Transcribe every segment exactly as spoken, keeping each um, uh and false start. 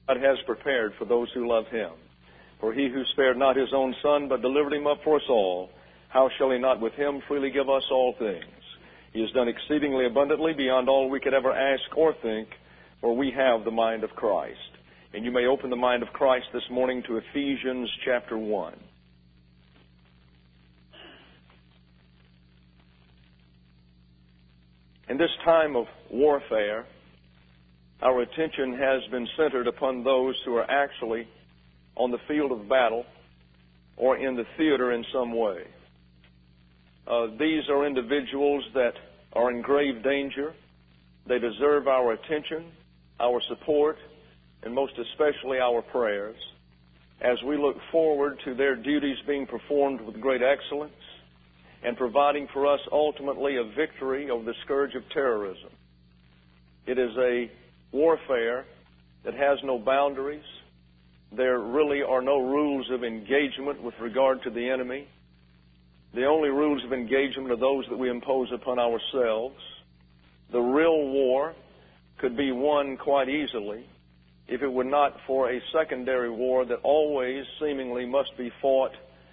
God has prepared for those who love Him. For He who spared not His own Son, but delivered Him up for us all, how shall He not with Him freely give us all things? He has done exceedingly abundantly beyond all we could ever ask or think, for we have the mind of Christ. And you may open the mind of Christ this morning to Ephesians chapter one. In this time of warfare, our attention has been centered upon those who are actually on the field of battle or in the theater in some way. Uh, these are individuals that are in grave danger. They deserve our attention, our support, and most especially our prayers as we look forward to their duties being performed with great excellence and providing for us ultimately a victory over the scourge of terrorism. It is a warfare that has no boundaries. There really are no rules of engagement with regard to the enemy. The only rules of engagement are those that we impose upon ourselves. The real war could be won quite easily if it were not for a secondary war that always seemingly must be fought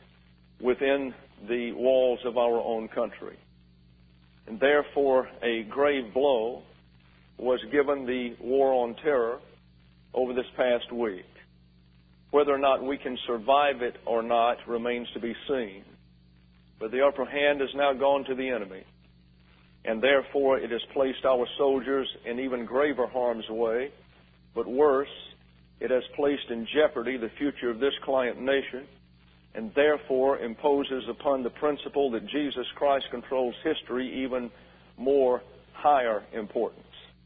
within the walls of our own country. And therefore, a grave blow was given the war on terror over this past week. Whether or not we can survive it or not remains to be seen. But the upper hand has now gone to the enemy, and therefore it has placed our soldiers in even graver harm's way. But worse, it has placed in jeopardy the future of this client nation, and therefore imposes upon the principle that Jesus Christ controls history even more higher importance.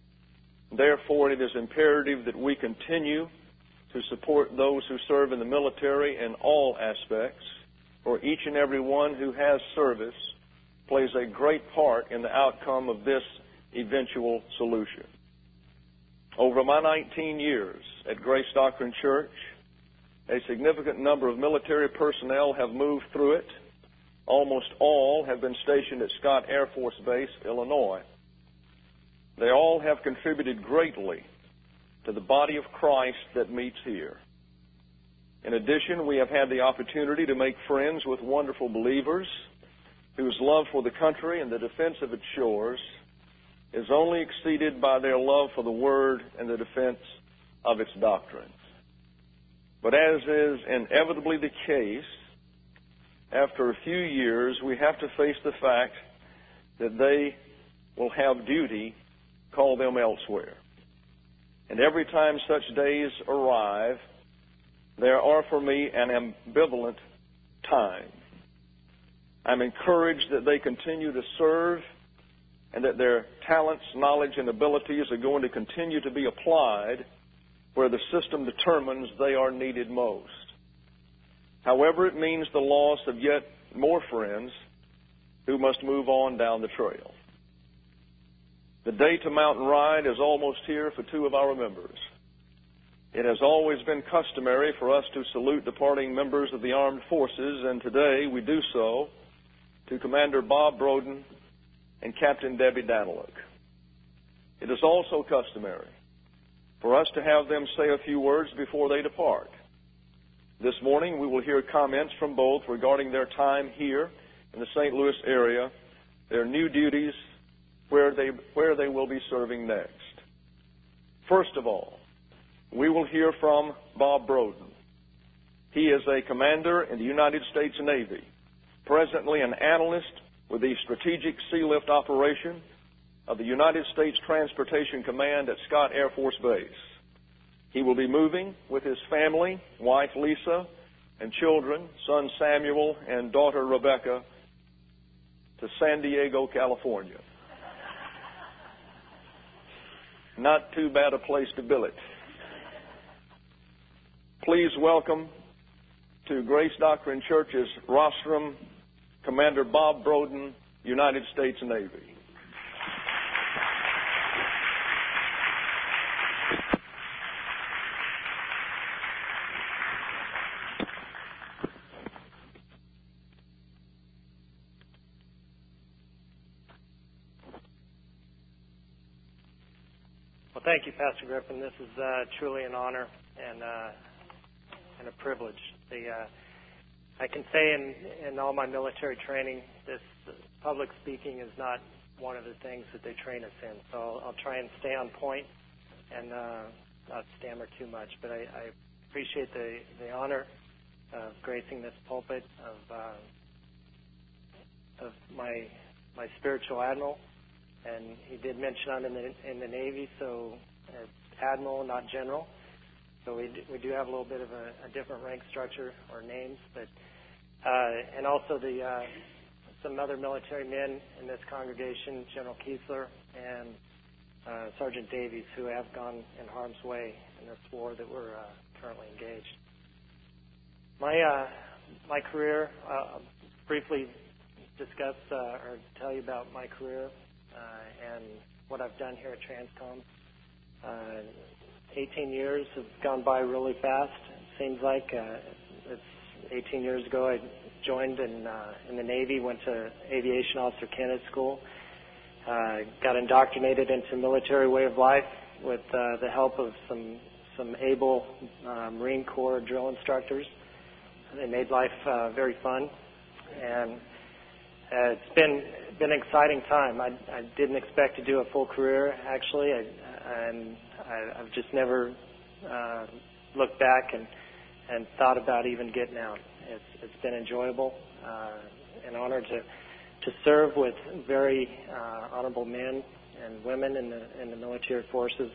Therefore, it is imperative that we continue to support those who serve in the military in all aspects, for each and every one who has service plays a great part in the outcome of this eventual solution. Over my nineteen years at Grace Doctrine Church, a significant number of military personnel have moved through it. Almost all have been stationed at Scott Air Force Base, Illinois. They all have contributed greatly to the body of Christ that meets here. In addition, we have had the opportunity to make friends with wonderful believers whose love for the country and the defense of its shores is only exceeded by their love for the Word and the defense of its doctrines. But as is inevitably the case, after a few years, we have to face the fact that they will have duty call them elsewhere. And every time such days arrive, there are for me an ambivalent time. I'm encouraged that they continue to serve and that their talents, knowledge, and abilities are going to continue to be applied where the system determines they are needed most. However, it means the loss of yet more friends who must move on down the trail. The Dayton Mountain Ride is almost here for two of our members. It has always been customary for us to salute departing members of the armed forces, and today we do so to Commander Bob Broden and Captain Debbie Daniluk. It is also customary for us to have them say a few words before they depart. This morning we will hear comments from both regarding their time here in the Saint Louis area, their new duties, where they, where they will be serving next. First of all, we will hear from Bob Broden. He is a commander in the United States Navy, presently an analyst with the Strategic Sea Lift Operation of the United States Transportation Command at Scott Air Force Base. He will be moving with his family, wife Lisa, and children, son Samuel and daughter Rebecca, to San Diego, California. Not too bad a place to billet. Please welcome to Grace Doctrine Church's rostrum, Commander Bob Broden, United States Navy. thank you, Pastor Griffin. This is uh, truly an honor and uh, and a privilege. The uh, I can say in, in all my military training, this uh, public speaking is not one of the things that they train us in. So I'll, I'll try and stay on point and uh, not stammer too much. But I, I appreciate the, the honor of gracing this pulpit of uh, of my my spiritual admiral. And he did mention I'm in the in the Navy, so it's admiral, not general. So we do, we do have a little bit of a, a different rank structure or names, but uh, and also the uh, some other military men in this congregation, General Kiesler and uh, Sergeant Davies, who have gone in harm's way in this war that we're uh, currently engaged. My uh, my career, uh, briefly discuss uh, or tell you about my career. Uh, and what I've done here at Transcom. Uh, eighteen years have gone by really fast. It seems like uh, it's eighteen years ago I joined in uh, in the Navy, went to Aviation Officer Candidate School, uh, got indoctrinated into military way of life with uh, the help of some some able uh, Marine Corps drill instructors. They made life uh, very fun, and Uh, it's been been an exciting time. I, I didn't expect to do a full career, actually, I, and I, I've just never uh, looked back and, and thought about even getting out. It's, it's been enjoyable, uh, an honor to to serve with very uh, honorable men and women in the in the military forces.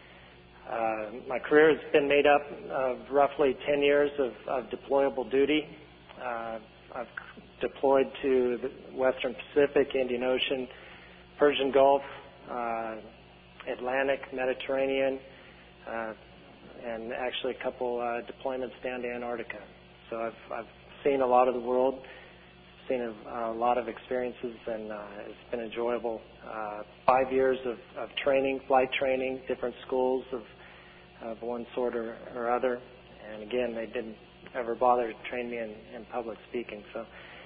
Uh, my career has been made up of roughly ten years of, of deployable duty. Uh, I've deployed to the Western Pacific, Indian Ocean, Persian Gulf, uh, Atlantic, Mediterranean, uh, and actually a couple uh, deployments down to Antarctica. So I've, I've seen a lot of the world, seen a, a lot of experiences, and uh, it's been enjoyable. Uh, five years of, of training, flight training, different schools of, of one sort or, or other. And again, they didn't ever bother to train me in, in public speaking. So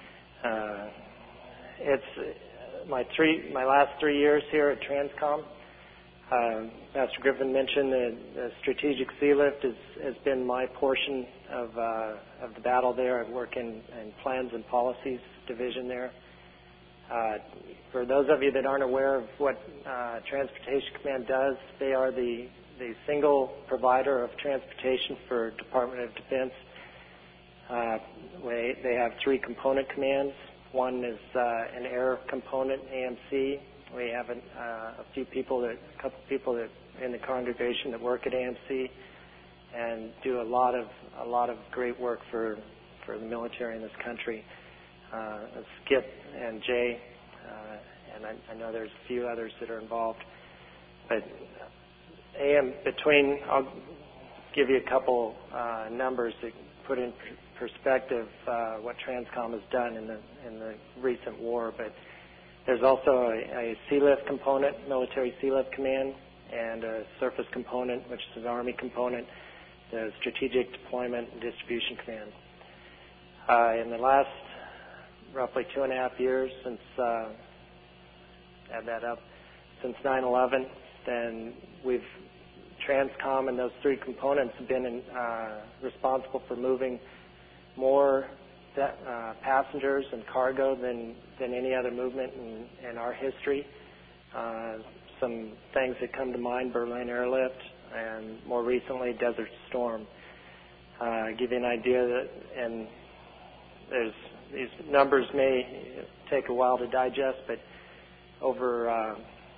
uh, it's my three, my last three years here at Transcom. Uh, Pastor Griffin mentioned that the strategic sea lift has, has been my portion of uh, of the battle there. I work in, in plans and policies division there. Uh, for those of you that aren't aware of what uh, Transportation Command does, they are the the single provider of transportation for Department of Defense. Uh, we, they have three component commands. One is uh, an air component, A M C. We have an, uh, a few people, that, a couple people that in the congregation that work at A M C and do a lot of a lot of great work for for the military in this country. Uh, Skip and Jay, uh, and I, I know there's a few others that are involved. But A M between, I'll give you a couple uh, numbers that put in perspective uh, what Transcom has done in the in the recent war. But there's also a, a Sea Lift component, military Sea Lift Command, and a surface component, which is an Army component, the Strategic Deployment and Distribution Command. Uh, in the last roughly two and a half years since, uh, add that up, since nine eleven, then we've, Transcom and those three components have been in, uh, responsible for moving more uh, passengers and cargo than, than any other movement in, in our history. Uh, some things that come to mind, Berlin Airlift, and more recently, Desert Storm. Uh, give you an idea that, and there's, these numbers may take a while to digest, but over uh,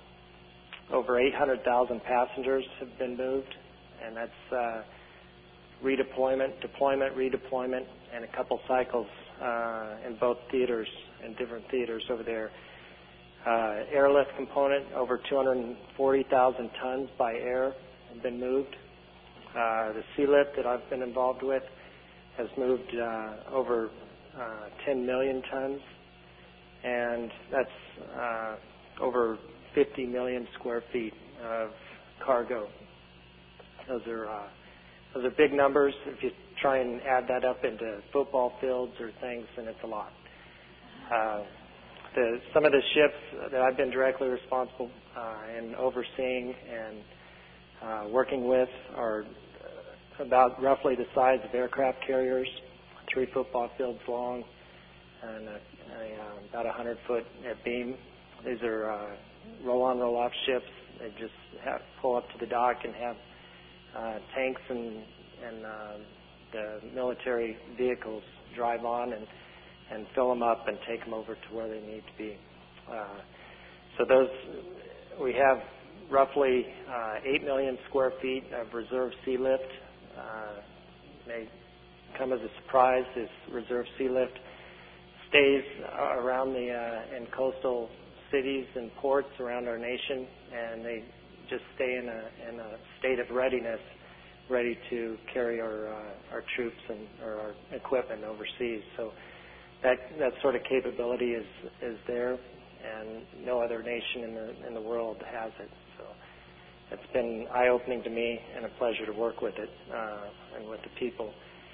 over eight hundred thousand passengers have been moved, and that's uh, redeployment, deployment, redeployment, and a couple cycles uh, in both theaters, in different theaters over there. Uh, airlift component, over two hundred forty thousand tons by air have been moved. Uh, the sea lift that I've been involved with has moved uh, over uh, ten million tons, and that's uh, over fifty million square feet of cargo. Those are uh, those are big numbers. If you try and add that up into football fields or things, then it's a lot. Uh, the, some of the ships that I've been directly responsible uh, in overseeing and uh, working with are about roughly the size of aircraft carriers, three football fields long, and a, a, uh, about a hundred foot at beam. These are uh, roll-on, roll-off ships. They just have, pull up to the dock and have uh, tanks and, and uh, the military vehicles drive on and, and fill them up and take them over to where they need to be. Uh, so those, we have roughly uh, eight million square feet of reserve sea lift. Uh, may come as a surprise. This reserve sea lift stays around the uh, in coastal cities and ports around our nation, and they just stay in a, in a state of readiness, ready to carry our uh, our troops and or our equipment overseas. So that that sort of capability is is there, and no other nation in the in the world has it. So it's been eye-opening to me and a pleasure to work with it uh, and with the people.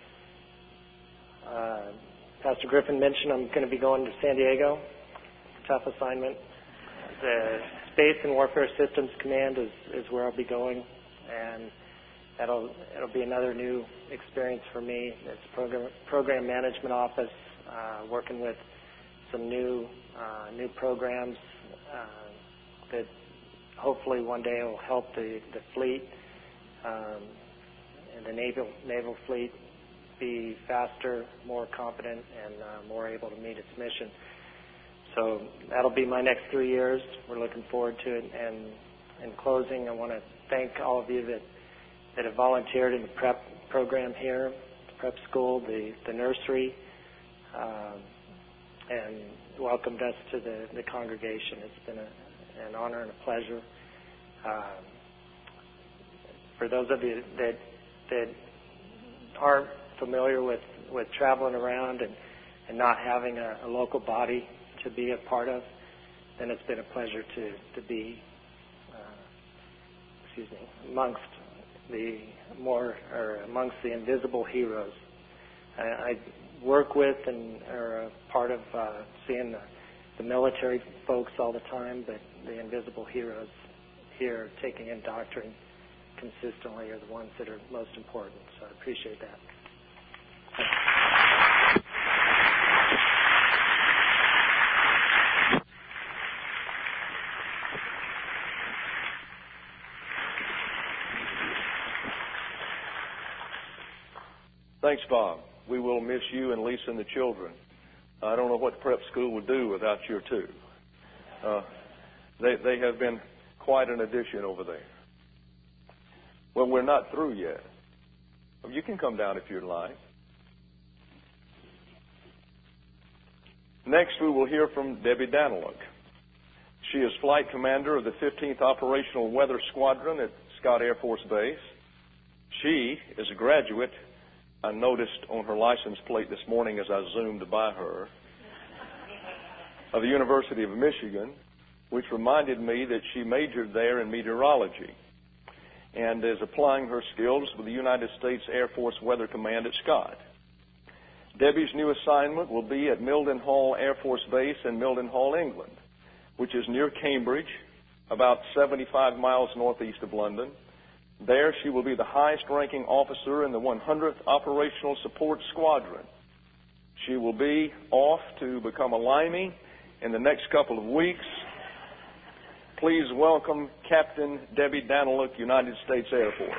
Uh, Pastor Griffin mentioned I'm going to be going to San Diego. Tough assignment. The Space and Warfare Systems Command is, is where I'll be going, and that'll it'll be another new experience for me. It's a program program management office, uh, working with some new uh, new programs uh, that hopefully one day will help the the fleet um, and the naval naval fleet be faster, more competent, and uh, more able to meet its mission. So that'll be my next three years. We're looking forward to it. And in closing, I want to thank all of you that, that have volunteered in the prep program here, the prep school, the, the nursery, um, and welcomed us to the, the congregation. It's been a, an honor and a pleasure. Um, for those of you that that aren't familiar with, with traveling around and, and not having a, a local body to be a part of, then it's been a pleasure to, to be, uh, excuse me, amongst the more, or amongst the invisible heroes. I, I work with and are a part of uh, seeing the, the military folks all the time, but the invisible heroes here taking in doctrine consistently are the ones that are most important. So I appreciate that. Thanks, Bob. We will miss you and Lisa and the children. I don't know what the prep school would do without your two. Uh, they, they have been quite an addition over there. Well, we're not through yet. You can come down if you'd like. Next, we will hear from Debbie Daniluk. She is Flight Commander of the fifteenth Operational Weather Squadron at Scott Air Force Base. She is a graduate, I noticed on her license plate this morning as I zoomed by her, of the University of Michigan, which reminded me that she majored there in meteorology and is applying her skills with the United States Air Force Weather Command at Scott. Debbie's new assignment will be at Mildenhall Air Force Base in Mildenhall, England, which is near Cambridge, about seventy-five miles northeast of London. There she will be the highest-ranking officer in the one hundredth Operational Support Squadron. She will be off to become a Limey in the next couple of weeks. Please welcome Captain Debbie Daniluk, United States Air Force.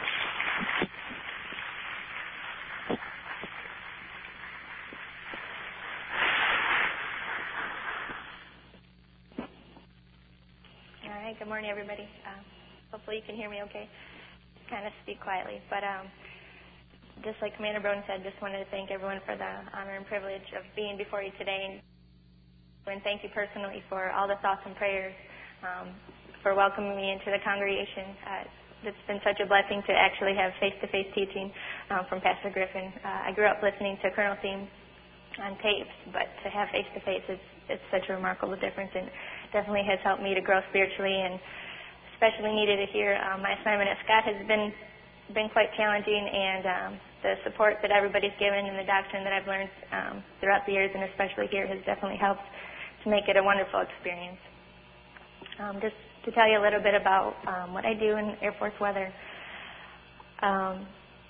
All right, good morning, everybody. Uh, hopefully you can hear me okay. Kind of speak quietly, but um, just like Commander Broden said, just wanted to thank everyone for the honor and privilege of being before you today, and thank you personally for all the thoughts and prayers, um, for welcoming me into the congregation. Uh, it's been such a blessing to actually have face-to-face teaching um, from Pastor Griffin. Uh, I grew up listening to Colonel Theme on tapes, but to have face-to-face, it's, it's such a remarkable difference, and definitely has helped me to grow spiritually, and especially needed to hear. Um, my assignment at Scott has been been quite challenging, and um, the support that everybody's given and the doctrine that I've learned um, throughout the years, and especially here, has definitely helped to make it a wonderful experience. Um, just to tell you a little bit about um, what I do in Air Force weather, Um,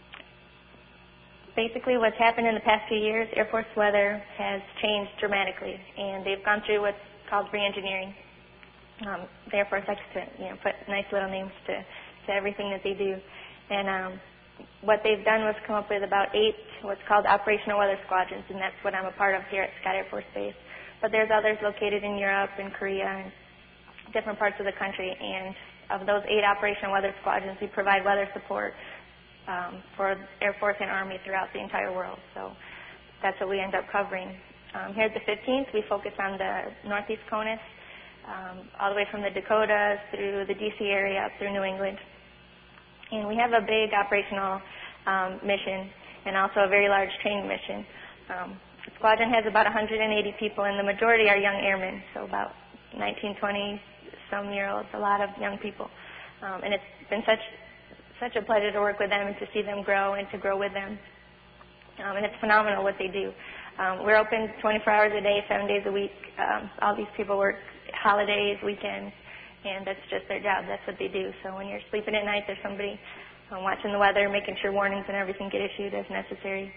basically what's happened in the past few years, Air Force weather has changed dramatically, and they've gone through what's called re-engineering. Um, the Air Force likes to, you know, put nice little names to, to everything that they do. And um, what they've done was come up with about eight what's called operational weather squadrons, and that's what I'm a part of here at Scott Air Force Base. But there's others located in Europe and Korea and different parts of the country. And of those eight operational weather squadrons, we provide weather support um, for Air Force and Army throughout the entire world. So that's what we end up covering. Um, here at the fifteenth, we focus on the Northeast CONUS, um, all the way from the Dakotas through the D C area up through New England. And we have a big operational um, mission and also a very large training mission. Um, the squadron has about one hundred eighty people, and the majority are young airmen, so about nineteen, twenty some year olds, a lot of young people. Um, and it's been such such a pleasure to work with them and to see them grow and to grow with them. Um, and it's phenomenal what they do. Um, we're open twenty-four hours a day, seven days a week. Um, all these people work holidays, weekends, and that's just their job. That's what they do. So when you're sleeping at night, there's somebody um, watching the weather, making sure warnings and everything get issued as necessary.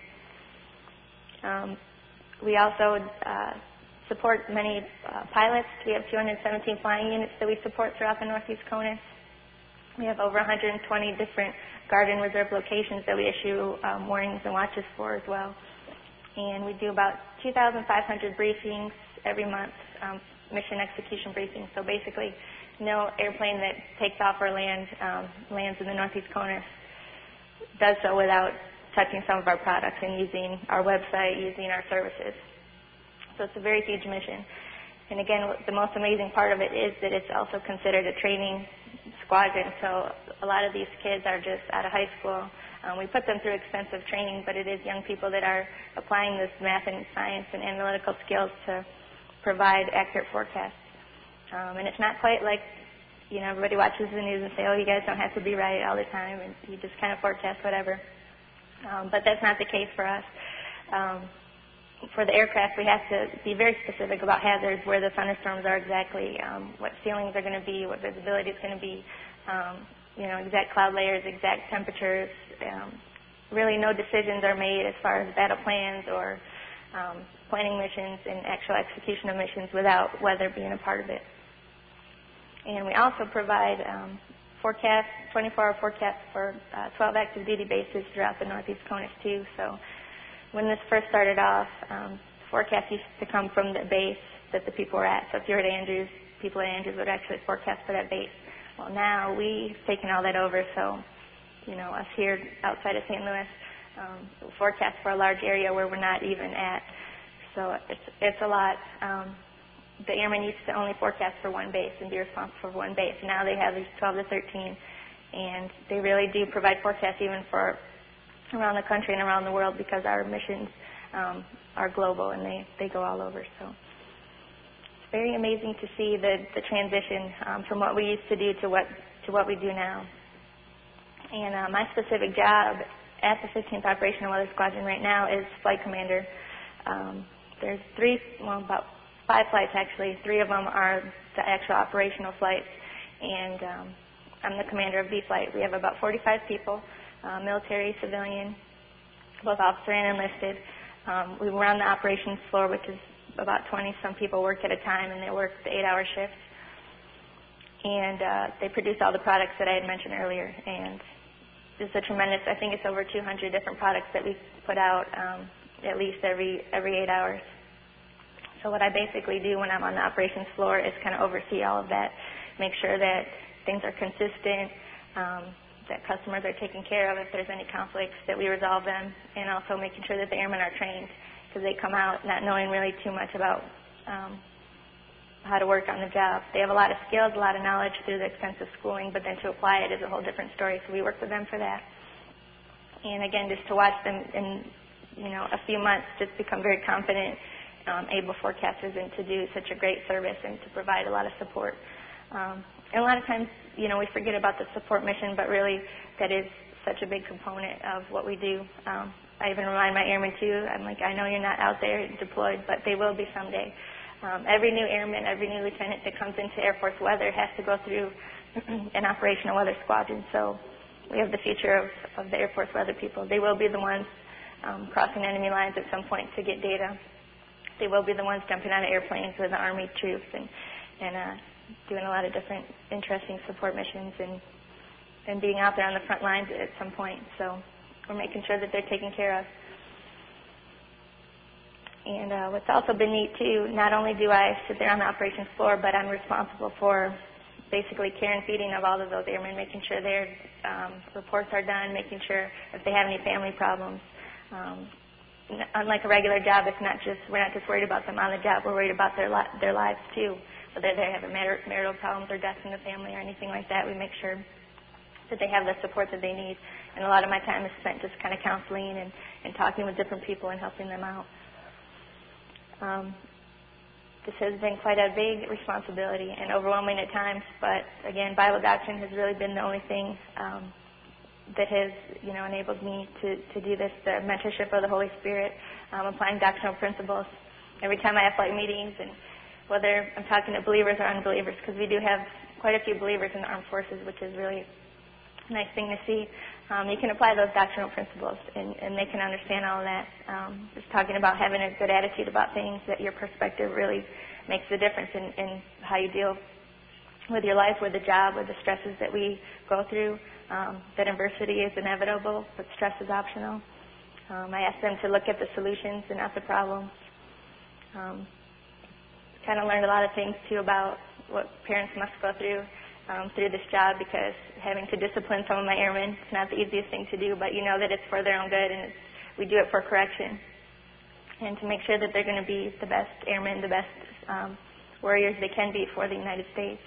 Um, we also uh, support many uh, pilots. We have two hundred seventeen flying units that we support throughout the Northeast CONUS. We have over one hundred twenty different Guard and Reserve locations that we issue um, warnings and watches for as well. And we do about two thousand five hundred briefings every month, um, mission execution briefings. So basically, no airplane that takes off or land, um, lands in the Northeast CONUS does so without touching some of our products and using our website, using our services. So it's a very huge mission. And again, the most amazing part of it is that it's also considered a training squadron. So a lot of these kids are just out of high school. Um, we put them through extensive training, but it is young people that are applying this math and science and analytical skills to provide accurate forecasts. Um, and it's not quite like, you know, everybody watches the news and say, oh, you guys don't have to be right all the time, and you just kind of forecast whatever. Um, but that's not the case for us. Um, for the aircraft, we have to be very specific about hazards, where the thunderstorms are exactly, um, what ceilings are going to be, what visibility is going to be, um, you know, exact cloud layers, exact temperatures. Um, really no decisions are made as far as battle plans or um, planning missions and actual execution of missions without weather being a part of it. And we also provide um, forecasts, twenty-four hour forecasts for uh, twelve active duty bases throughout the Northeast CONUS too. So when this first started off, um, forecasts used to come from the base that the people were at. So if you were at Andrews, people at Andrews would actually forecast for that base. Well, now we've taken all that over, so, you know, us here outside of Saint Louis um, forecast for a large area where we're not even at. So it's, it's a lot. Um, the airmen used to only forecast for one base and be responsible for one base. Now they have these twelve to thirteen, and they really do provide forecasts even for around the country and around the world, because our missions um, are global and they, they go all over. So it's very amazing to see the, the transition um, from what we used to do to what to what we do now. And uh, my specific job at the fifteenth Operational Weather Squadron right now is flight commander. Um, there's three, well, about five flights actually. Three of them are the actual operational flights, and um, I'm the commander of B flight. We have about forty-five people. Uh, military, civilian, both officer and enlisted. Um, we run the operations floor, which is about twenty some people work at a time, and they work the eight-hour shifts. And uh, they produce all the products that I had mentioned earlier. And it's a tremendous, I think it's over two hundred different products that we put out um, at least every every eight hours. So what I basically do when I'm on the operations floor is kind of oversee all of that, make sure that things are consistent, um, that customers are taken care of. If there's any conflicts, that we resolve them, and also making sure that the airmen are trained, because they come out not knowing really too much about um, how to work on the job. They have a lot of skills, a lot of knowledge through the extensive schooling, but then to apply it is a whole different story, so we work with them for that. And again, just to watch them in, you know, a few months just become very confident, um, able forecasters, and to do such a great service and to provide a lot of support. Um, and a lot of times, you know, we forget about the support mission, but really that is such a big component of what we do. Um, I even remind my airmen too, I'm like, I know you're not out there deployed, but they will be someday. Um, every new airman, every new lieutenant that comes into Air Force weather has to go through an operational weather squadron. So we have the future of, of the Air Force for other people. They will be the ones um, crossing enemy lines at some point to get data. They will be the ones jumping out of airplanes with the Army troops and, and uh, doing a lot of different interesting support missions and, and being out there on the front lines at some point. So we're making sure that they're taken care of. And uh, what's also been neat, too, not only do I sit there on the operations floor, but I'm responsible for basically care and feeding of all of those airmen, making sure their um, reports are done, making sure if they have any family problems. Um, unlike a regular job, it's not just we're not just worried about them on the job. We're worried about their li- their lives too. Whether they have mar- marital problems or deaths in the family or anything like that, we make sure that they have the support that they need. And a lot of my time is spent just kind of counseling and, and talking with different people and helping them out. Um, this has been quite a big responsibility and overwhelming at times, but again, Bible doctrine has really been the only thing um, that has, you know, enabled me to, to do this, the mentorship of the Holy Spirit, um, applying doctrinal principles. Every time I have flight meetings, and whether I'm talking to believers or unbelievers, because we do have quite a few believers in the armed forces, which is really a nice thing to see. Um, you can apply those doctrinal principles, and, and they can understand all of that. Um, just talking about having a good attitude about things, that your perspective really makes the difference in, in how you deal with your life, with the job, with the stresses that we go through. Um, that adversity is inevitable, but stress is optional. Um, I ask them to look at the solutions and not the problems. Um, kind of learned a lot of things, too, about what parents must go through um, through this job, because having to discipline some of my airmen is not the easiest thing to do, but you know that it's for their own good, and it's, we do it for correction and to make sure that they're going to be the best airmen, the best um, warriors they can be for the United States.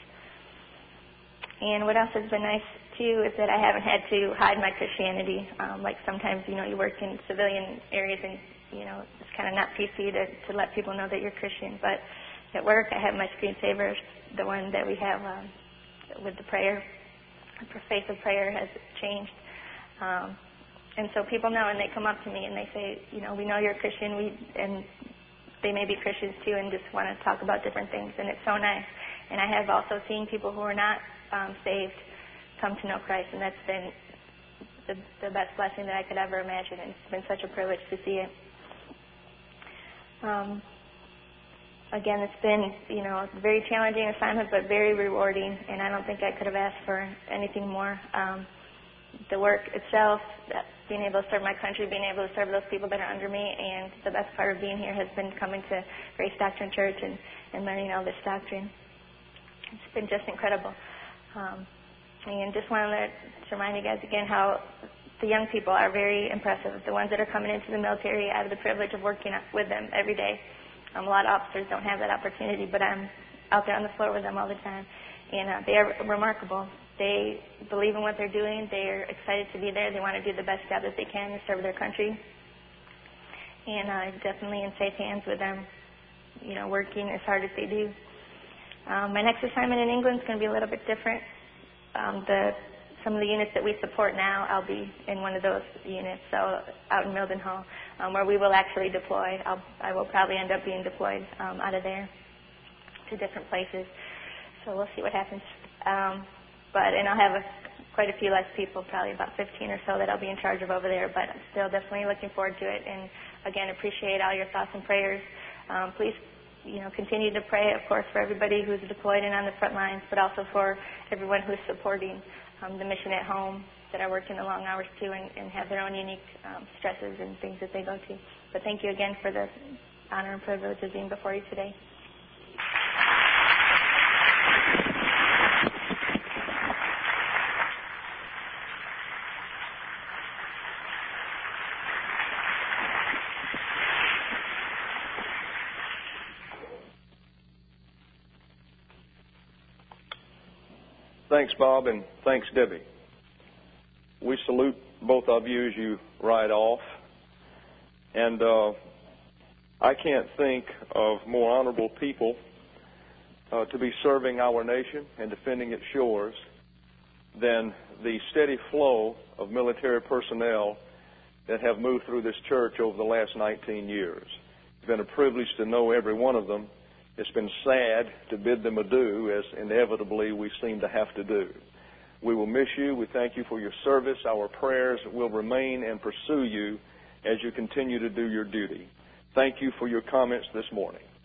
And what else has been nice, too, is that I haven't had to hide my Christianity. Um, like sometimes, you know, you work in civilian areas and, you know, it's kind of not P C to, to let people know that you're Christian. But at work, I have my screensaver, the one that we have um, with the prayer. The face of prayer has changed. Um, and so people know, and they come up to me and they say, you know, we know you're a Christian, we, and they may be Christians, too, and just want to talk about different things. And it's so nice. And I have also seen people who are not um, saved come to know Christ, and that's been the, the best blessing that I could ever imagine, and it's been such a privilege to see it. Um, again, it's been, you know, a very challenging assignment, but very rewarding, and I don't think I could have asked for anything more. Um, the work itself, that being able to serve my country, being able to serve those people that are under me, and the best part of being here has been coming to Grace Doctrine Church and, and learning all this doctrine. It's been just incredible. Um, And just wanted to remind you guys again how the young people are very impressive. The ones that are coming into the military, I have the privilege of working with them every day. Um, a lot of officers don't have that opportunity, but I'm out there on the floor with them all the time. And uh, they are remarkable. They believe in what they're doing. They're excited to be there. They want to do the best job that they can to serve their country. And uh, definitely in safe hands with them, you know, working as hard as they do. Um, my next assignment in England is going to be a little bit different. Um, the some of the units that we support now, I'll be in one of those units, so out in Mildenhall, um, where we will actually deploy. I'll, I will probably end up being deployed um, out of there to different places. So we'll see what happens. Um, but and I'll have a, quite a few less people, probably about fifteen or so that I'll be in charge of over there. But I'm still definitely looking forward to it. And again, appreciate all your thoughts and prayers. Um, please. You know, continue to pray, of course, for everybody who's deployed and on the front lines, but also for everyone who's supporting um, the mission at home, that are working the long hours too, and, and have their own unique um, stresses and things that they go to. But thank you again for the honor and privilege of being before you today. Thanks, Bob, and thanks, Debbie. We salute both of you as you ride off. And uh, I can't think of more honorable people uh, to be serving our nation and defending its shores than the steady flow of military personnel that have moved through this church over the last nineteen years. It's been a privilege to know every one of them. It's been sad to bid them adieu, as inevitably we seem to have to do. We will miss you. We thank you for your service. Our prayers will remain and pursue you as you continue to do your duty. Thank you for your comments this morning.